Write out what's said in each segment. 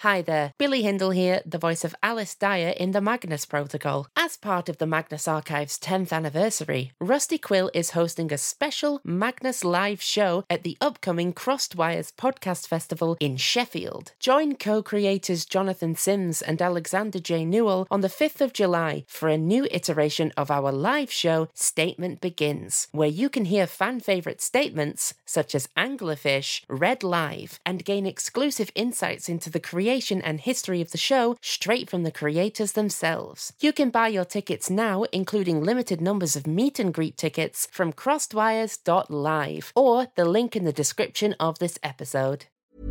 Hi there, Billy Hindle here, the voice of Alice Dyer in the Magnus Protocol. As part of the Magnus Archive's 10th anniversary, Rusty Quill is hosting a special Magnus live show at the upcoming Crossed Wires Podcast Festival in Sheffield. Join co-creators Jonathan Sims and Alexander J. Newell on the 5th of July for a new iteration of our live show, Statement Begins, where you can hear fan-favourite statements such as Anglerfish read live and gain exclusive insights into the creation and history of the show straight from the creators themselves. You can buy your tickets now, including limited numbers of meet and greet tickets from crossedwires.live or the link in the description of this episode.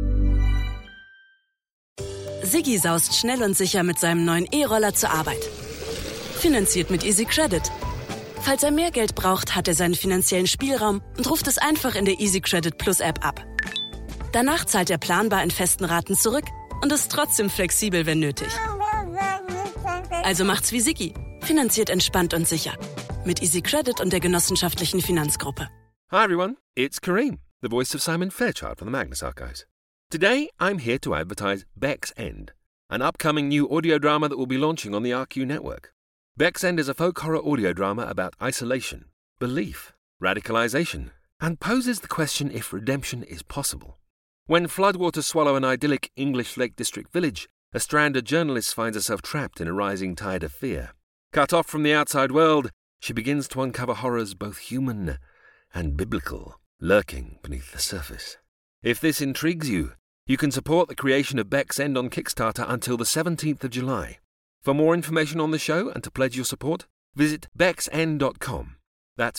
Siggi saust schnell und sicher mit seinem neuen E-Roller zur Arbeit. Finanziert mit Easy Credit. Falls er mehr Geld braucht, hat er seinen finanziellen Spielraum und ruft es einfach in der Easy Credit Plus App ab. Danach zahlt er planbar in festen Raten zurück und ist trotzdem flexibel, wenn nötig. Also macht's wie Siggi. Finanziert entspannt und sicher. Mit Easy Credit und der genossenschaftlichen Finanzgruppe. Hi everyone, it's Kareem, the voice of Simon Fairchild from the Magnus Archives. Today I'm here to advertise Beck's End, an upcoming new audio drama that will be launching on the RQ network. Beck's End is a folk horror audio drama about isolation, belief, radicalization, and poses the question if redemption is possible. When floodwaters swallow an idyllic English Lake District village, a stranded journalist finds herself trapped in a rising tide of fear. Cut off from the outside world, she begins to uncover horrors both human and biblical, lurking beneath the surface. If this intrigues you, you can support the creation of Beck's End on Kickstarter until the 17th of July. For more information on the show and to pledge your support, visit becksend.com. That's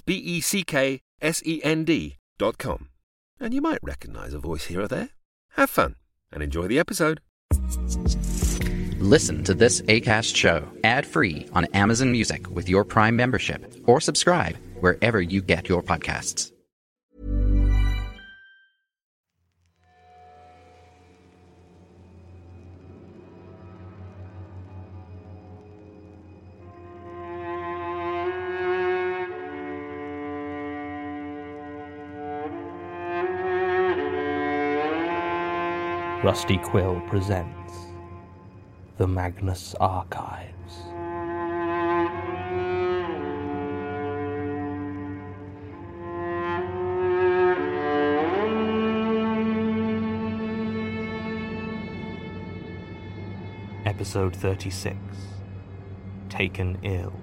BECKSEND.com. And you might recognise a voice here or there. Have fun and enjoy the episode. Listen to this Acast show ad-free on Amazon Music with your Prime membership, or subscribe wherever you get your podcasts. Rusty Quill presents The Magnus Archives. Episode 36. Taken Ill.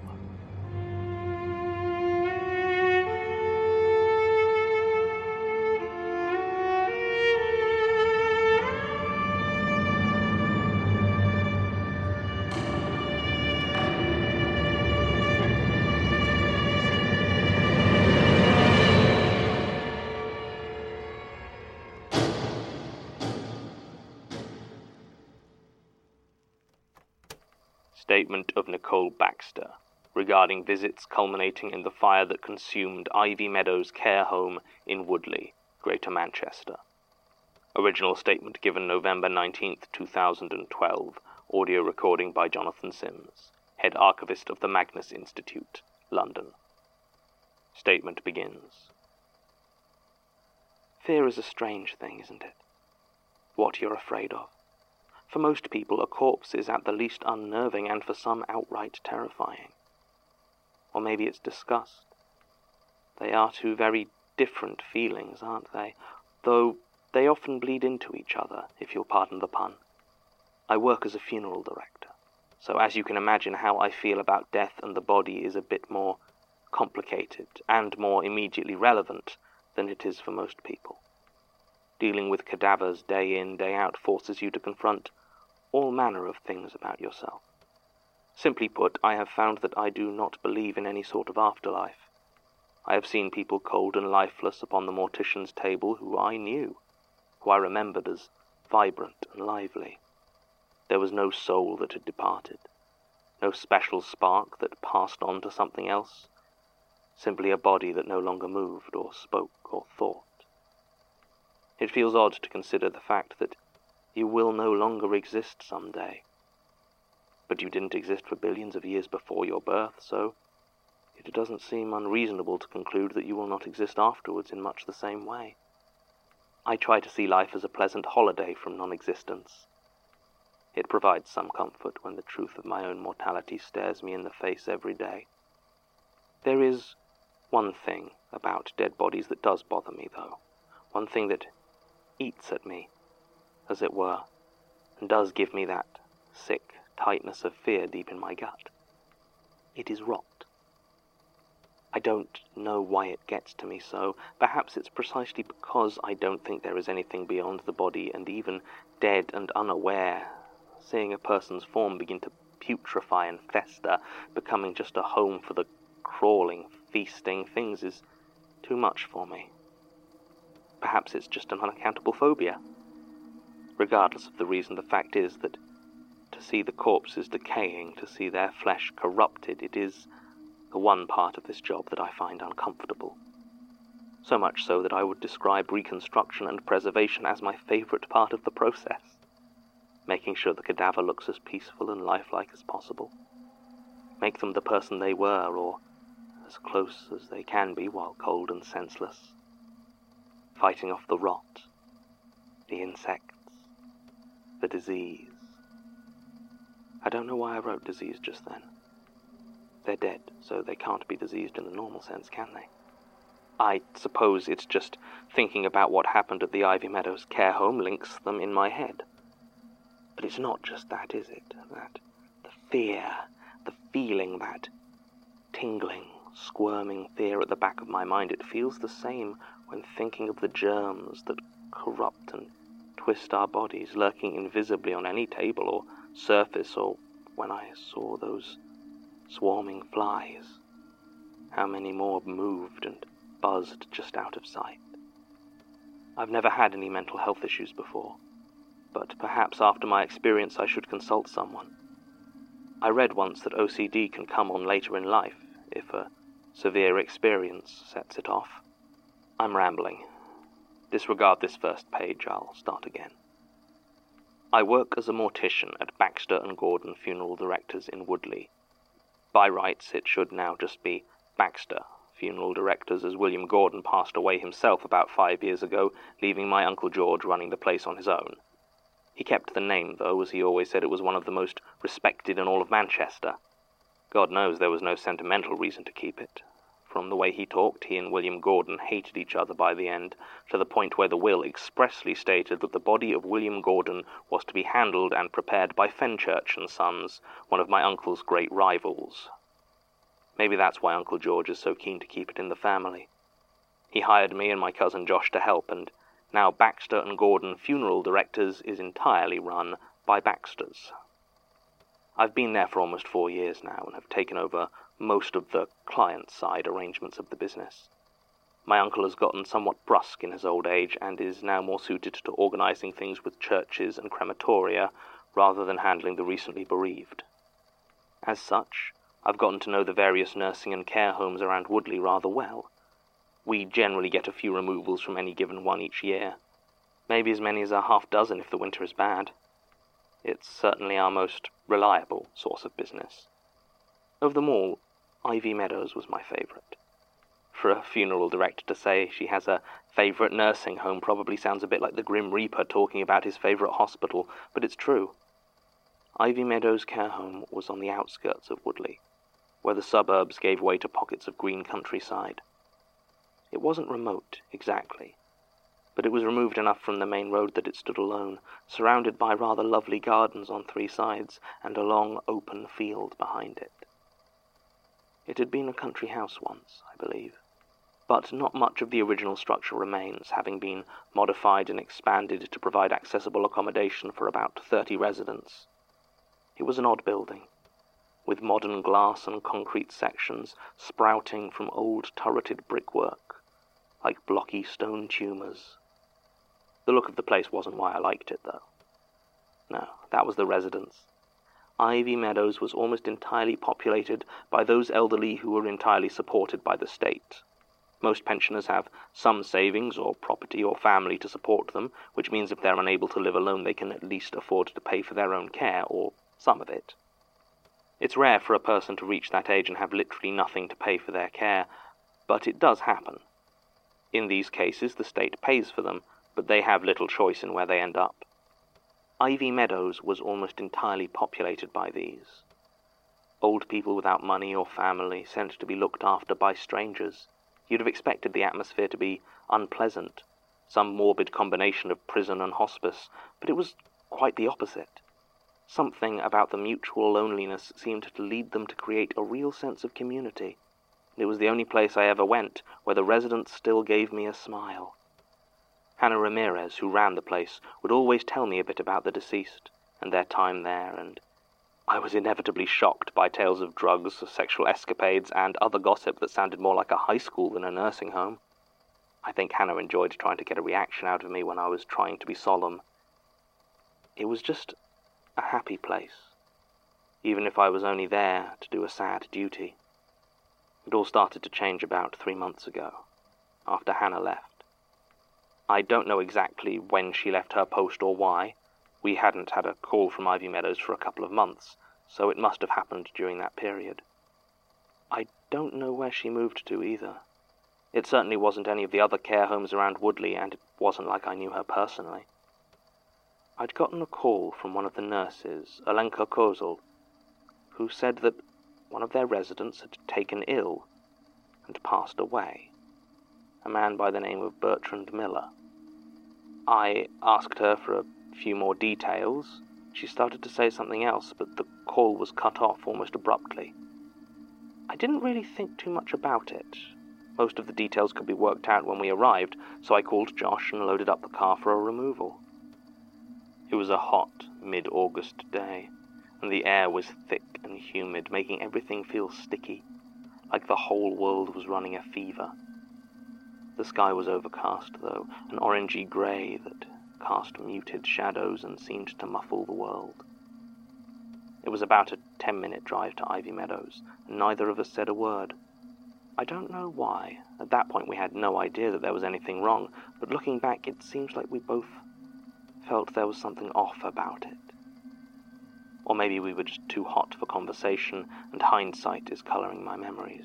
Statement of Nicole Baxter regarding visits culminating in the fire that consumed Ivy Meadows Care Home in Woodley, Greater Manchester. Original statement given November 19th, 2012. Audio recording by Jonathan Sims, Head Archivist of the Magnus Institute, London. Statement begins. Fear is a strange thing, isn't it? What you're afraid of. For most people, a corpse is at the least unnerving and for some outright terrifying. Or maybe it's disgust. They are two very different feelings, aren't they? Though they often bleed into each other, if you'll pardon the pun. I work as a funeral director, so as you can imagine, how I feel about death and the body is a bit more complicated and more immediately relevant than it is for most people. Dealing with cadavers day in, day out forces you to confront all manner of things about yourself. Simply put, I have found that I do not believe in any sort of afterlife. I have seen people cold and lifeless upon the mortician's table who I knew, who I remembered as vibrant and lively. There was no soul that had departed, no special spark that passed on to something else, simply a body that no longer moved or spoke or thought. It feels odd to consider the fact that you will no longer exist someday. But you didn't exist for billions of years before your birth, so it doesn't seem unreasonable to conclude that you will not exist afterwards in much the same way. I try to see life as a pleasant holiday from non-existence. It provides some comfort when the truth of my own mortality stares me in the face every day. There is one thing about dead bodies that does bother me, though. One thing that eats at me, as it were, and does give me that sick tightness of fear deep in my gut. It is rot. I don't know why it gets to me so. Perhaps it's precisely because I don't think there is anything beyond the body, and even dead and unaware, seeing a person's form begin to putrefy and fester, becoming just a home for the crawling, feasting things is too much for me. Perhaps it's just an unaccountable phobia. Regardless of the reason, the fact is that to see the corpses decaying, to see their flesh corrupted, it is the one part of this job that I find uncomfortable. So much so that I would describe reconstruction and preservation as my favorite part of the process, making sure the cadaver looks as peaceful and lifelike as possible. Make them the person they were, or as close as they can be while cold and senseless. Fighting off the rot, the insects, the disease. I don't know why I wrote disease just then. They're dead, so they can't be diseased in the normal sense, can they? I suppose it's just thinking about what happened at the Ivy Meadows care home links them in my head. But it's not just that, is it? That the fear, the feeling, that tingling, squirming fear at the back of my mind, it feels the same when thinking of the germs that corrupt and twist our bodies, lurking invisibly on any table or surface, or when I saw those swarming flies. How many more moved and buzzed just out of sight. I've never had any mental health issues before, but perhaps after my experience I should consult someone. I read once that OCD can come on later in life, if a severe experience sets it off. I'm rambling. Disregard this first page, I'll start again. I work as a mortician at Baxter & Gordon Funeral Directors in Woodley. By rights, it should now just be Baxter Funeral Directors, as William Gordon passed away himself about 5 years ago, leaving my Uncle George running the place on his own. He kept the name, though, as he always said it was one of the most respected in all of Manchester. God knows there was no sentimental reason to keep it. From the way he talked, he and William Gordon hated each other by the end, to the point where the will expressly stated that the body of William Gordon was to be handled and prepared by Fenchurch and Sons, one of my uncle's great rivals. Maybe that's why Uncle George is so keen to keep it in the family. He hired me and my cousin Josh to help, and now Baxter & Gordon Funeral Directors is entirely run by Baxters. I've been there for almost 4 years now and have taken over most of the client-side arrangements of the business. My uncle has gotten somewhat brusque in his old age and is now more suited to organizing things with churches and crematoria rather than handling the recently bereaved. As such, I've gotten to know the various nursing and care homes around Woodley rather well. We generally get a few removals from any given one each year, maybe as many as a half dozen if the winter is bad. It's certainly our most reliable source of business. Of them all, Ivy Meadows was my favorite. For a funeral director to say she has a favorite nursing home probably sounds a bit like the Grim Reaper talking about his favorite hospital, but it's true. Ivy Meadows Care Home was on the outskirts of Woodley, where the suburbs gave way to pockets of green countryside. It wasn't remote, exactly, but it was removed enough from the main road that it stood alone, surrounded by rather lovely gardens on 3 sides and a long open field behind it. It had been a country house once, I believe, but not much of the original structure remains, having been modified and expanded to provide accessible accommodation for about 30 residents. It was an odd building, with modern glass and concrete sections sprouting from old turreted brickwork, like blocky stone tumors. The look of the place wasn't why I liked it, though. No, that was the residents. Ivy Meadows was almost entirely populated by those elderly who were entirely supported by the state. Most pensioners have some savings or property or family to support them, which means if they're unable to live alone they can at least afford to pay for their own care, or some of it. It's rare for a person to reach that age and have literally nothing to pay for their care, but it does happen. In these cases the state pays for them, but they have little choice in where they end up. Ivy Meadows was almost entirely populated by these. Old people without money or family, sent to be looked after by strangers. You'd have expected the atmosphere to be unpleasant, some morbid combination of prison and hospice, but it was quite the opposite. Something about the mutual loneliness seemed to lead them to create a real sense of community. It was the only place I ever went where the residents still gave me a smile. Hannah Ramirez, who ran the place, would always tell me a bit about the deceased and their time there, and I was inevitably shocked by tales of drugs, sexual escapades, and other gossip that sounded more like a high school than a nursing home. I think Hannah enjoyed trying to get a reaction out of me when I was trying to be solemn. It was just a happy place, even if I was only there to do a sad duty. It all started to change about 3 months ago, after Hannah left. I don't know exactly when she left her post or why. We hadn't had a call from Ivy Meadows for a couple of months, so it must have happened during that period. I don't know where she moved to either. It certainly wasn't any of the other care homes around Woodley, and it wasn't like I knew her personally. I'd gotten a call from one of the nurses, Alenka Kozel, who said that one of their residents had taken ill and passed away, a man by the name of Bertrand Miller. I asked her for a few more details. She started to say something else, but the call was cut off almost abruptly. I didn't really think too much about it. Most of the details could be worked out when we arrived, so I called Josh and loaded up the car for a removal. It was a hot, mid-August day, and the air was thick and humid, making everything feel sticky, like the whole world was running a fever. The sky was overcast, though, an orangey grey that cast muted shadows and seemed to muffle the world. It was about a 10-minute drive to Ivy Meadows, and neither of us said a word. I don't know why. At that point we had no idea that there was anything wrong, but looking back it seems like we both felt there was something off about it. Or maybe we were just too hot for conversation, and hindsight is colouring my memories.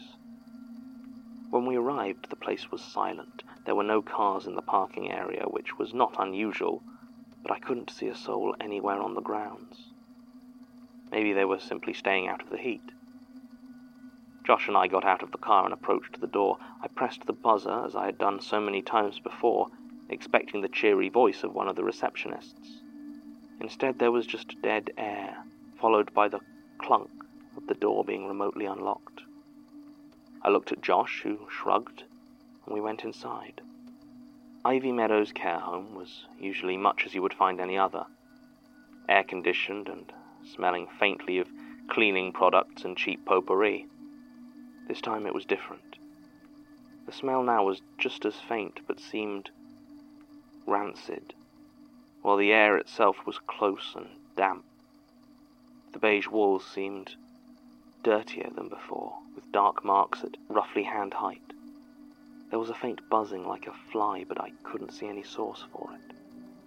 When we arrived, the place was silent. There were no cars in the parking area, which was not unusual, but I couldn't see a soul anywhere on the grounds. Maybe they were simply staying out of the heat. Josh and I got out of the car and approached the door. I pressed the buzzer, as I had done so many times before, expecting the cheery voice of one of the receptionists. Instead, there was just dead air, followed by the clunk of the door being remotely unlocked. I looked at Josh, who shrugged, and we went inside. Ivy Meadows Care Home was usually much as you would find any other, air-conditioned and smelling faintly of cleaning products and cheap potpourri. This time it was different. The smell now was just as faint, but seemed rancid, while the air itself was close and damp. The beige walls seemed dirtier than before, with dark marks at roughly hand height. There was a faint buzzing like a fly, but I couldn't see any source for it.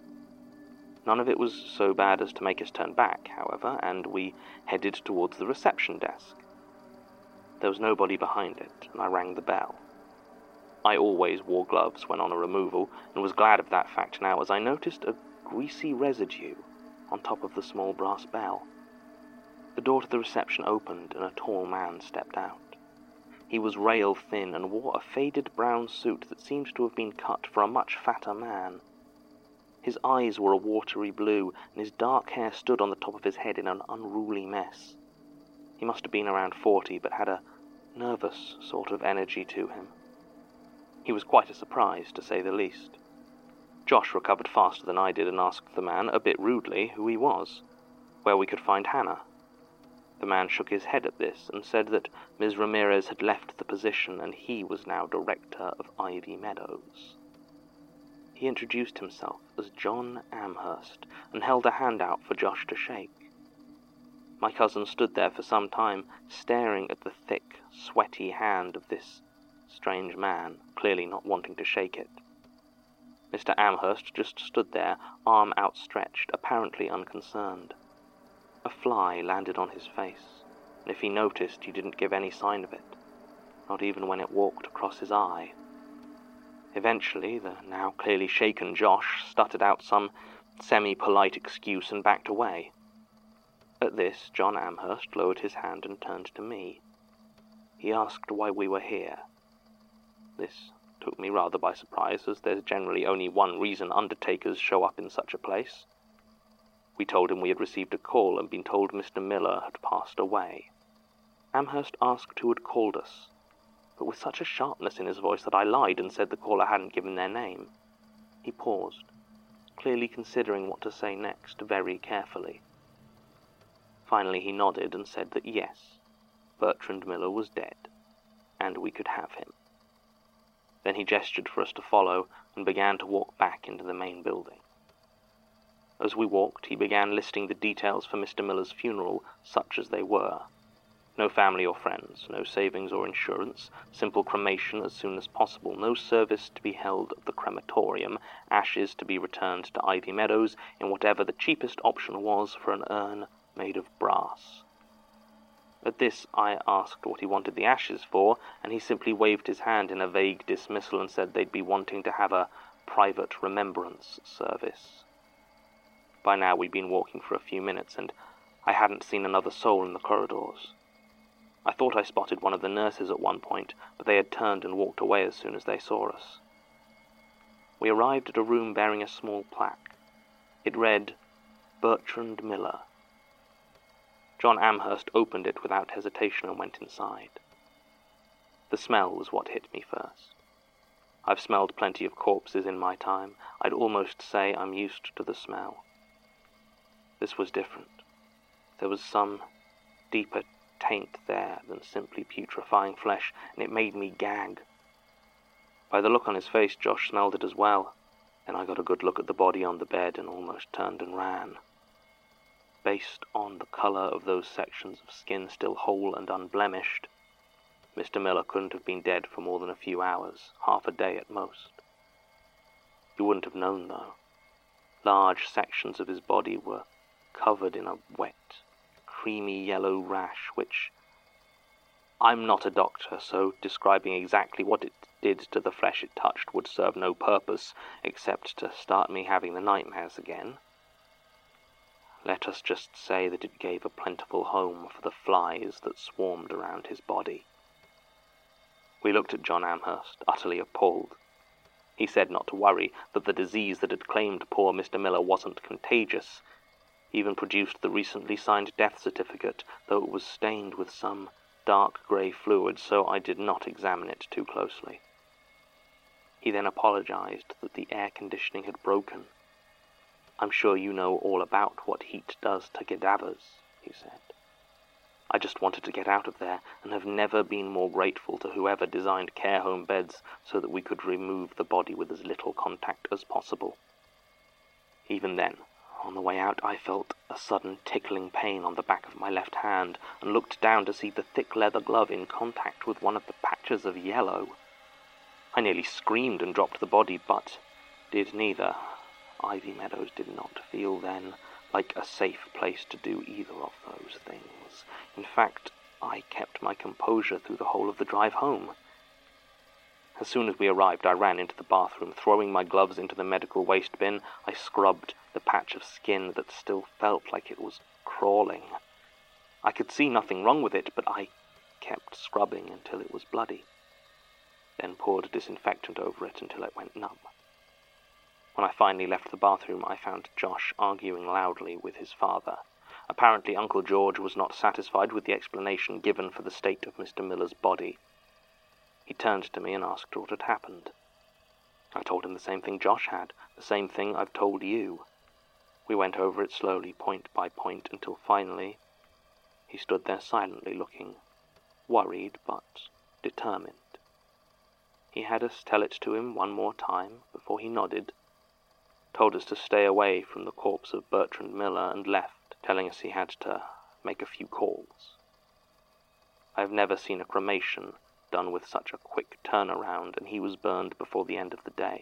None of it was so bad as to make us turn back, however, and we headed towards the reception desk. There was nobody behind it, and I rang the bell. I always wore gloves when on a removal, and was glad of that fact now, as I noticed a greasy residue on top of the small brass bell. The door to the reception opened, and a tall man stepped out. He was rail-thin and wore a faded brown suit that seemed to have been cut for a much fatter man. His eyes were a watery blue, and his dark hair stood on the top of his head in an unruly mess. He must have been around 40, but had a nervous sort of energy to him. He was quite a surprise, to say the least. Josh recovered faster than I did and asked the man, a bit rudely, who he was, where we could find Hannah. The man shook his head at this and said that Ms. Ramirez had left the position and he was now director of Ivy Meadows. He introduced himself as John Amherst and held a hand out for Josh to shake. My cousin stood there for some time, staring at the thick, sweaty hand of this strange man, clearly not wanting to shake it. Mr. Amherst just stood there, arm outstretched, apparently unconcerned. A fly landed on his face, and if he noticed, he didn't give any sign of it, not even when it walked across his eye. Eventually, the now clearly shaken Josh stuttered out some semi-polite excuse and backed away. At this, John Amherst lowered his hand and turned to me. He asked why we were here. This took me rather by surprise, as there's generally only one reason undertakers show up in such a place. We told him we had received a call and been told Mr. Miller had passed away. Amherst asked who had called us, but with such a sharpness in his voice that I lied and said the caller hadn't given their name. He paused, clearly considering what to say next very carefully. Finally he nodded and said that yes, Bertrand Miller was dead, and we could have him. Then he gestured for us to follow and began to walk back into the main building. As we walked, he began listing the details for Mr. Miller's funeral, such as they were. No family or friends, no savings or insurance, simple cremation as soon as possible, no service to be held at the crematorium, ashes to be returned to Ivy Meadows in whatever the cheapest option was for an urn made of brass. At this I asked what he wanted the ashes for, and he simply waved his hand in a vague dismissal and said they'd be wanting to have a private remembrance service. By now we'd been walking for a few minutes, and I hadn't seen another soul in the corridors. I thought I spotted one of the nurses at one point, but they had turned and walked away as soon as they saw us. We arrived at a room bearing a small plaque. It read, Bertrand Miller. John Amherst opened it without hesitation and went inside. The smell was what hit me first. I've smelled plenty of corpses in my time. I'd almost say I'm used to the smell. This was different. There was some deeper taint there than simply putrefying flesh, and it made me gag. By the look on his face, Josh smelled it as well. Then I got a good look at the body on the bed and almost turned and ran. Based on the colour of those sections of skin still whole and unblemished, Mr. Miller couldn't have been dead for more than a few hours, half a day at most. You wouldn't have known, though. Large sections of his body were covered in a wet, creamy yellow rash, which... I'm not a doctor, so describing exactly what it did to the flesh it touched would serve no purpose, except to start me having the nightmares again. Let us just say that it gave a plentiful home for the flies that swarmed around his body. We looked at John Amherst, utterly appalled. He said not to worry, that the disease that had claimed poor Mr. Miller wasn't contagious. He even produced the recently signed death certificate, though it was stained with some dark grey fluid, so I did not examine it too closely. He then apologized that the air conditioning had broken. I'm sure you know all about what heat does to cadavers, he said. I just wanted to get out of there, and have never been more grateful to whoever designed care home beds so that we could remove the body with as little contact as possible. Even then, on the way out, I felt a sudden tickling pain on the back of my left hand, and looked down to see the thick leather glove in contact with one of the patches of yellow. I nearly screamed and dropped the body, but did neither. Ivy Meadows did not feel then like a safe place to do either of those things. In fact, I kept my composure through the whole of the drive home. As soon as we arrived, I ran into the bathroom. Throwing my gloves into the medical waste bin, I scrubbed the patch of skin that still felt like it was crawling. I could see nothing wrong with it, but I kept scrubbing until it was bloody, then poured disinfectant over it until it went numb. When I finally left the bathroom, I found Josh arguing loudly with his father. Apparently, Uncle George was not satisfied with the explanation given for the state of Mr. Miller's body. He turned to me and asked what had happened. I told him the same thing Josh had, the same thing I've told you. We went over it slowly, point by point, until finally he stood there silently looking, worried but determined. He had us tell it to him one more time before he nodded, told us to stay away from the corpse of Bertrand Miller, and left, telling us he had to make a few calls. I have never seen a cremation done with such a quick turnaround, and he was burned before the end of the day.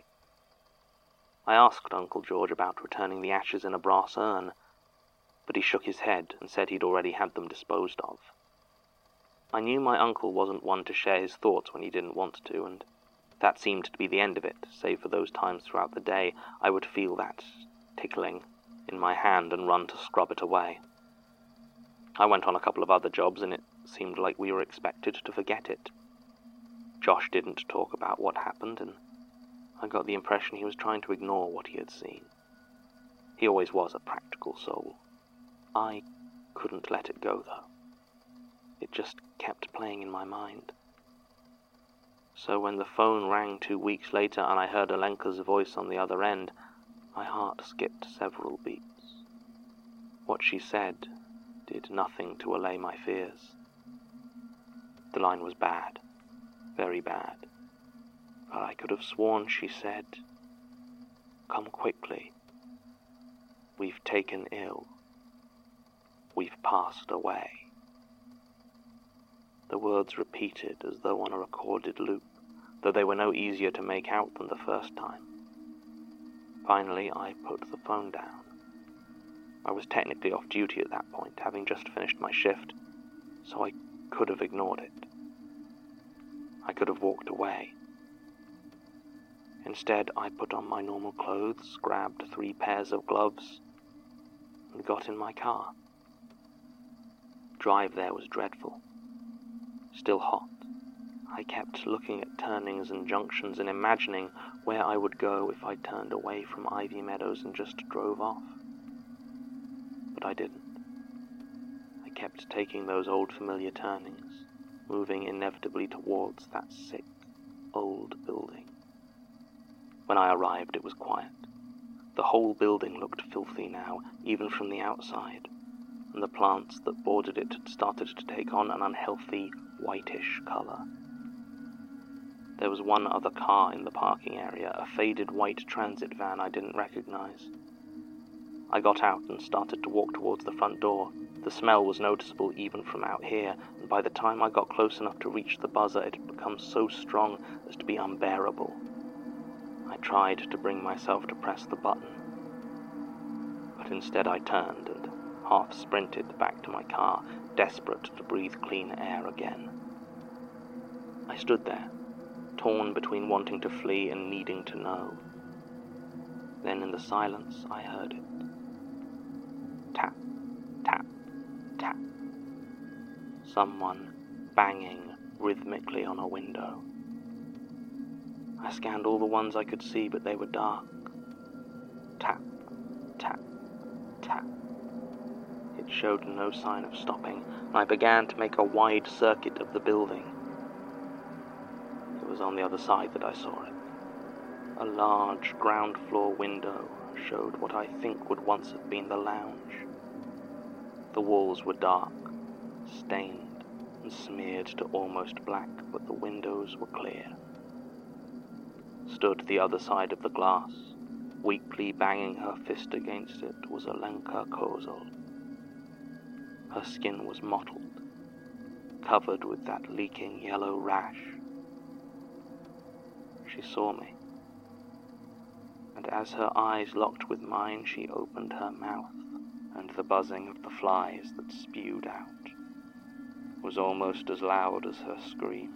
I asked Uncle George about returning the ashes in a brass urn, but he shook his head and said he'd already had them disposed of. I knew my uncle wasn't one to share his thoughts when he didn't want to, and that seemed to be the end of it, save for those times throughout the day I would feel that tickling in my hand and run to scrub it away. I went on a couple of other jobs, and it seemed like we were expected to forget it. Josh didn't talk about what happened, and I got the impression he was trying to ignore what he had seen. He always was a practical soul. I couldn't let it go, though. It just kept playing in my mind. So when the phone rang 2 weeks later and I heard Alenka's voice on the other end, my heart skipped several beats. What she said did nothing to allay my fears. The line was bad, very bad, but I could have sworn she said, "Come quickly. We've taken ill. We've passed away." The words repeated as though on a recorded loop, though they were no easier to make out than the first time. Finally, I put the phone down. I was technically off duty at that point, having just finished my shift, so I could have ignored it. I could have walked away. Instead, I put on my normal clothes, grabbed 3 pairs of gloves, and got in my car. Drive there was dreadful. Still hot. I kept looking at turnings and junctions and imagining where I would go if I turned away from Ivy Meadows and just drove off. But I didn't. I kept taking those old familiar turnings, moving inevitably towards that sick, old building. When I arrived, it was quiet. The whole building looked filthy now, even from the outside, and the plants that bordered it had started to take on an unhealthy, whitish colour. There was one other car in the parking area, a faded white transit van I didn't recognise. I got out and started to walk towards the front door. The smell was noticeable even from out here, and by the time I got close enough to reach the buzzer, it had become so strong as to be unbearable. I tried to bring myself to press the button, but instead I turned and half-sprinted back to my car, desperate to breathe clean air again. I stood there, torn between wanting to flee and needing to know. Then in the silence I heard it. Tap, tap, tap. Someone banging rhythmically on a window. I scanned all the ones I could see, but they were dark. Tap, tap, tap. It showed no sign of stopping, and I began to make a wide circuit of the building. It was on the other side that I saw it. A large ground floor window showed what I think would once have been the lounge. The walls were dark, stained and smeared to almost black, but the windows were clear. Stood the other side of the glass, weakly banging her fist against it, was Alenka Kozel. Her skin was mottled, covered with that leaking yellow rash. She saw me, and as her eyes locked with mine, she opened her mouth, and the buzzing of the flies that spewed out was almost as loud as her scream.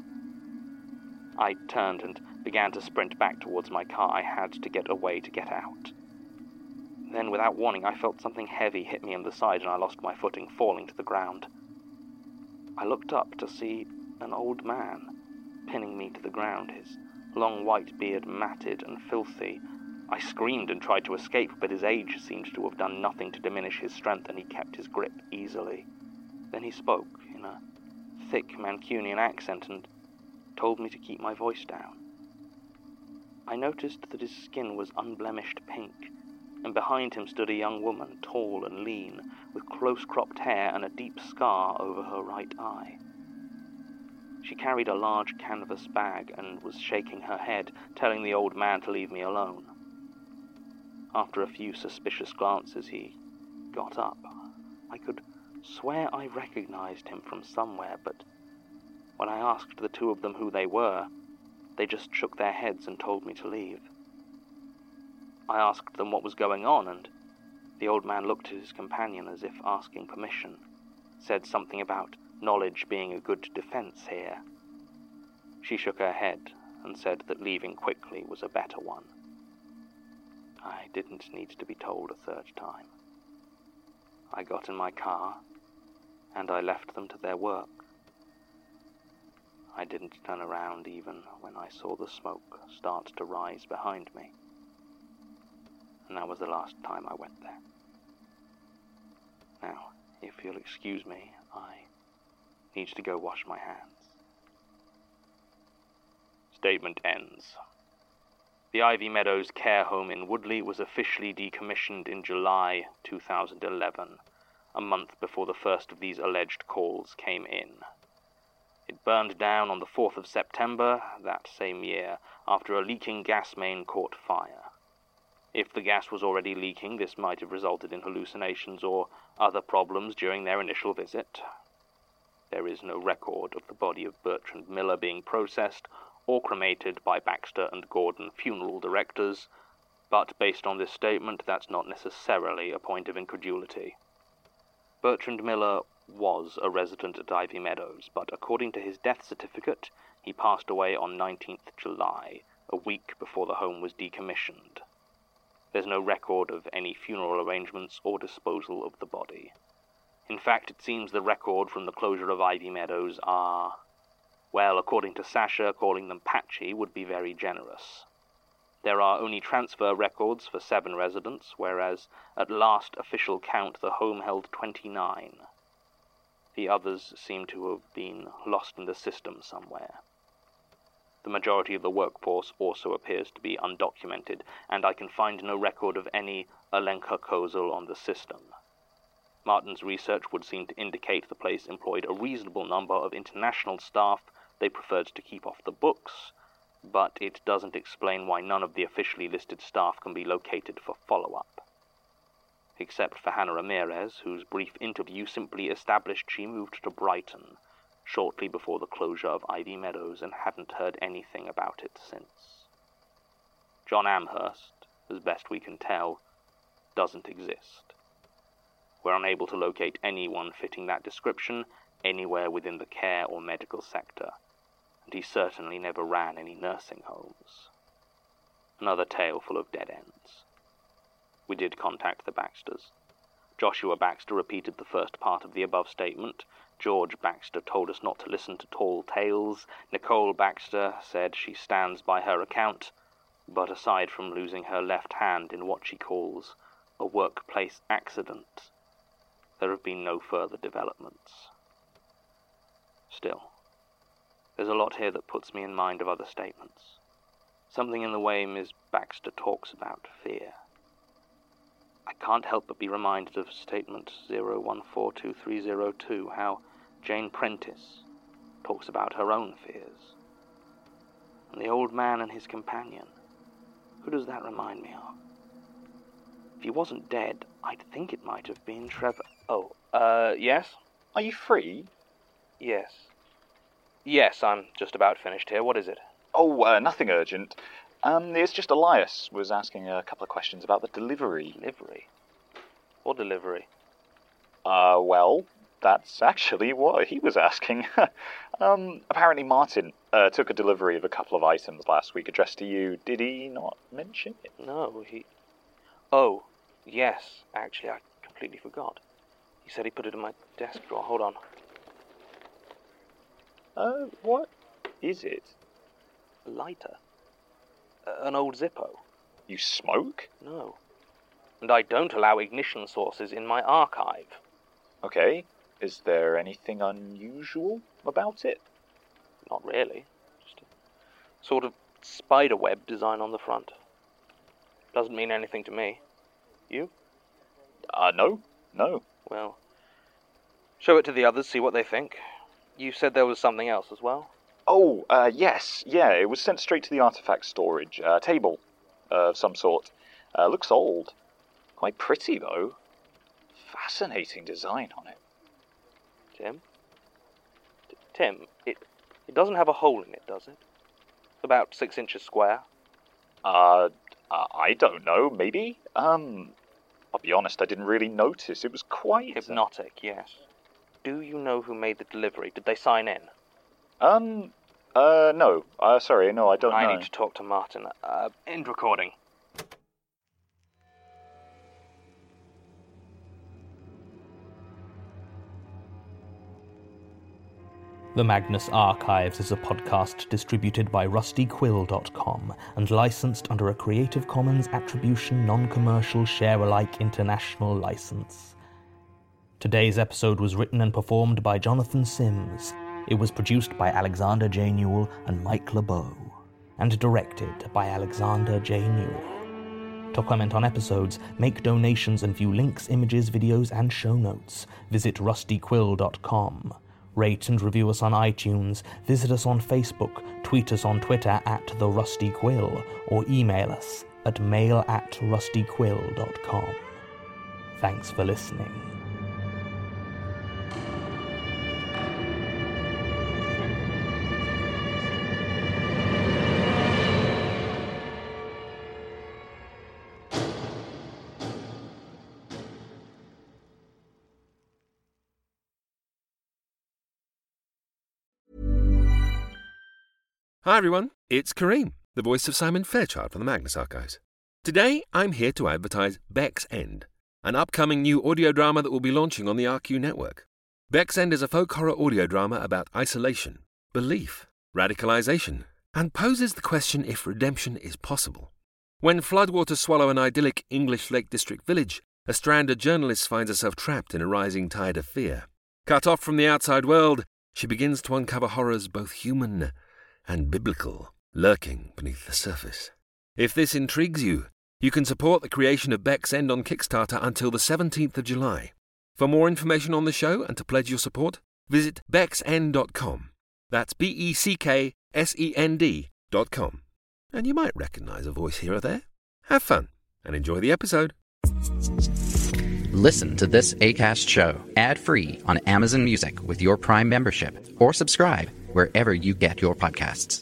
I turned and began to sprint back towards my car. I had to get away to get out. Then, without warning, I felt something heavy hit me in the side and I lost my footing, falling to the ground. I looked up to see an old man pinning me to the ground, his long white beard matted and filthy. I screamed and tried to escape, but his age seemed to have done nothing to diminish his strength, and he kept his grip easily. Then he spoke in a thick Mancunian accent and told me to keep my voice down. I noticed that his skin was unblemished pink, and behind him stood a young woman, tall and lean, with close-cropped hair and a deep scar over her right eye. She carried a large canvas bag and was shaking her head, telling the old man to leave me alone. After a few suspicious glances, he got up. I could swear I recognized him from somewhere, but when I asked the two of them who they were, they just shook their heads and told me to leave. I asked them what was going on, and the old man looked at his companion as if asking permission, said something about knowledge being a good defense here. She shook her head and said that leaving quickly was a better one. I didn't need to be told a third time. I got in my car, and I left them to their work. I didn't turn around even when I saw the smoke start to rise behind me. And that was the last time I went there. Now, if you'll excuse me, I need to go wash my hands. Statement ends. The Ivy Meadows care home in Woodley was officially decommissioned in July 2011, a month before the first of these alleged calls came in. It burned down on the 4th of September that same year after a leaking gas main caught fire. If the gas was already leaking, this might have resulted in hallucinations or other problems during their initial visit. There is no record of the body of Bertrand Miller being processed or cremated by Baxter and Gordon funeral directors, but based on this statement, that's not necessarily a point of incredulity. Bertrand Miller was a resident at Ivy Meadows, but according to his death certificate, he passed away on 19th July, a week before the home was decommissioned. There's no record of any funeral arrangements or disposal of the body. In fact, it seems the record from the closure of Ivy Meadows are, well, according to Sasha, calling them patchy would be very generous. There are only transfer records for 7 residents, whereas at last official count the home held 29. The others seem to have been lost in the system somewhere. The majority of the workforce also appears to be undocumented, and I can find no record of any Alenka Kozel on the system. Martin's research would seem to indicate the place employed a reasonable number of international staff they preferred to keep off the books, but it doesn't explain why none of the officially listed staff can be located for follow-up. Except for Hannah Ramirez, whose brief interview simply established she moved to Brighton shortly before the closure of Ivy Meadows and hadn't heard anything about it since. John Amherst, as best we can tell, doesn't exist. We're unable to locate anyone fitting that description anywhere within the care or medical sector, and he certainly never ran any nursing homes. Another tale full of dead ends. We did contact the Baxters. Joshua Baxter repeated the first part of the above statement. George Baxter told us not to listen to tall tales. Nicole Baxter said she stands by her account, but aside from losing her left hand in what she calls a workplace accident, there have been no further developments. Still, there's a lot here that puts me in mind of other statements. Something in the way Ms. Baxter talks about fear. I can't help but be reminded of statement 014232, how Jane Prentice talks about her own fears. And the old man and his companion, who does that remind me of? If he wasn't dead, I'd think it might have been Trevor. Oh, yes? Are you free? Yes. Yes, I'm just about finished here. What is it? Oh, nothing urgent. It's just Elias was asking a couple of questions about the delivery. Delivery? What delivery? Well, that's actually what he was asking. Apparently Martin took a delivery of a couple of items last week addressed to you. Did he not mention it? No, Oh, yes, actually, I completely forgot. He said he put it in my desk drawer. Hold on. What is it? A lighter. An old Zippo. You smoke? No. And I don't allow ignition sources in my archive. Okay. Is there anything unusual about it? Not really. Just a sort of spiderweb design on the front. Doesn't mean anything to me. You? No. Well, show it to the others, see what they think. You said there was something else as well? Oh, yes. Yeah, it was sent straight to the artifact storage. Table of some sort. Looks old. Quite pretty, though. Fascinating design on it. Tim, it doesn't have a hole in it, does it? About 6 inches square? I don't know, maybe? I'll be honest, I didn't really notice. It was quite... Hypnotic, yes. Do you know who made the delivery? Did they sign in? No. Sorry, no, I don't know. I need to talk to Martin. End recording. The Magnus Archives is a podcast distributed by rustyquill.com and licensed under a Creative Commons Attribution Non-Commercial Share-alike International License. Today's episode was written and performed by Jonathan Sims. It was produced by Alexander J. Newell and Mike LeBeau, and directed by Alexander J. Newell. To comment on episodes, make donations and view links, images, videos, and show notes, visit rustyquill.com. Rate and review us on iTunes, visit us on Facebook, tweet us on Twitter @TheRustyQuill, or email us at mail@rustyquill.com. Thanks for listening. Hi everyone, it's Kareem, the voice of Simon Fairchild from the Magnus Archives. Today I'm here to advertise Beck's End, an upcoming new audio drama that will be launching on the RQ network. Beck's End is a folk horror audio drama about isolation, belief, radicalization, and poses the question if redemption is possible. When floodwaters swallow an idyllic English Lake District village, a stranded journalist finds herself trapped in a rising tide of fear. Cut off from the outside world, she begins to uncover horrors both human and biblical, lurking beneath the surface. If this intrigues you, you can support the creation of Beck's End on Kickstarter until the 17th of July. For more information on the show and to pledge your support, visit becksend.com. That's BECKSEND.com. And you might recognise a voice here or there. Have fun and enjoy the episode. Listen to this Acast show ad-free on Amazon Music with your Prime membership, or subscribe wherever you get your podcasts.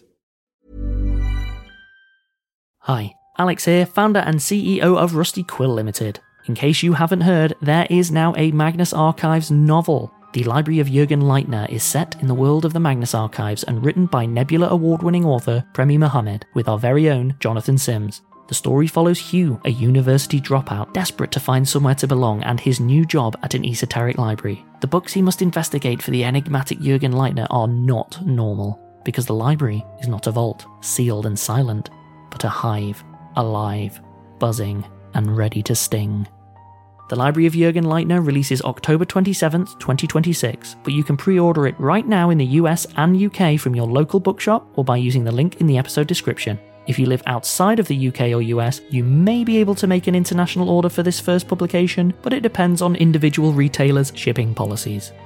Hi, Alex here, founder and CEO of Rusty Quill Limited. In case you haven't heard, there is now a Magnus Archives novel. The Library of Jürgen Leitner is set in the world of the Magnus Archives and written by Nebula Award-winning author Premi Mohammed with our very own Jonathan Sims. The story follows Hugh, a university dropout, desperate to find somewhere to belong, and his new job at an esoteric library. The books he must investigate for the enigmatic Jürgen Leitner are not normal, because the library is not a vault, sealed and silent, but a hive, alive, buzzing, and ready to sting. The Library of Jürgen Leitner releases October 27th, 2026, but you can pre-order it right now in the US and UK from your local bookshop or by using the link in the episode description. If you live outside of the UK or US, you may be able to make an international order for this first publication, but it depends on individual retailers' shipping policies.